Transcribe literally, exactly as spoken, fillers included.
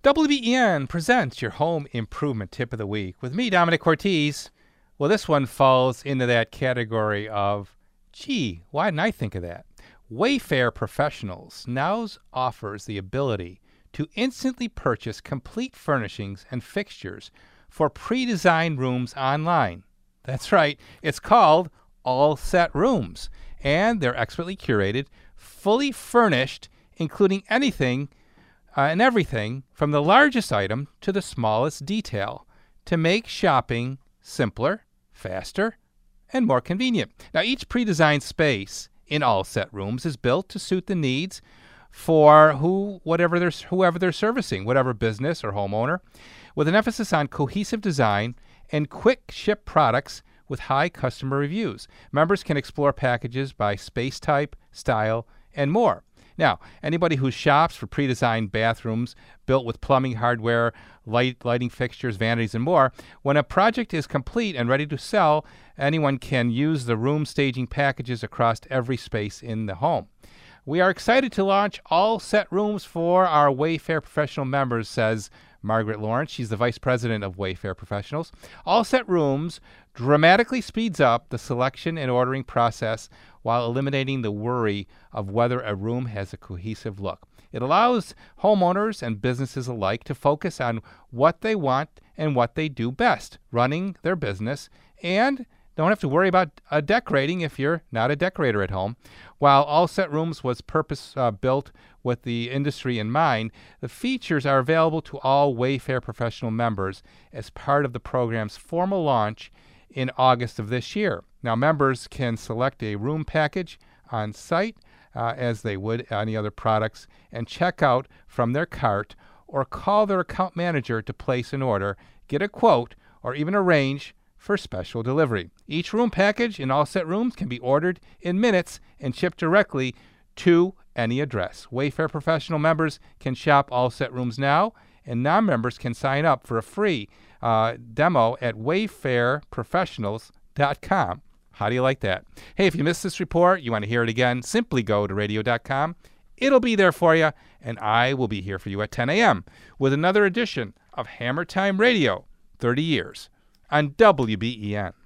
W B E N presents your home improvement tip of the week with me, Dominic Cortese. Well, this one falls into that category of, gee, why didn't I think of that? Wayfair Professionals now offers the ability to instantly purchase complete furnishings and fixtures for pre-designed rooms online. That's right, it's called All Set Rooms, and they're expertly curated, fully furnished, including anything Uh, and everything from the largest item to the smallest detail to make shopping simpler, faster, and more convenient. Now, each pre-designed space in All Set Rooms is built to suit the needs for who, whatever they're, whoever they're servicing, whatever business or homeowner, with an emphasis on cohesive design and quick ship products with high customer reviews. Members can explore packages by space type, style, and more. Now, anybody who shops for pre-designed bathrooms built with plumbing hardware, light, lighting fixtures, vanities, and more, when a project is complete and ready to sell, anyone can use the room staging packages across every space in the home. We are excited to launch All Set Rooms for our Wayfair Professional members, says Margaret Lawrence. She's the vice president of Wayfair Professionals. All Set Rooms dramatically speeds up the selection and ordering process while eliminating the worry of whether a room has a cohesive look. It allows homeowners and businesses alike to focus on what they want and what they do best, running their business, and don't have to worry about uh, decorating if you're not a decorator at home. While All Set Rooms was purpose-built uh, with the industry in mind, the features are available to all Wayfair Professional members as part of the program's formal launch in August of this year. Now, members can select a room package on site uh, as they would any other products and check out from their cart or call their account manager to place an order, get a quote, or even arrange for special delivery. Each room package in All Set Rooms can be ordered in minutes and shipped directly to any address. Wayfair Professional members can shop All Set Rooms now, and non-members can sign up for a free uh, demo at wayfair professionals dot com. How do you like that? Hey, if you missed this report, you want to hear it again, simply go to radio dot com. It'll be there for you, and I will be here for you at ten a.m. with another edition of Hammer Time Radio, thirty years on W B E N.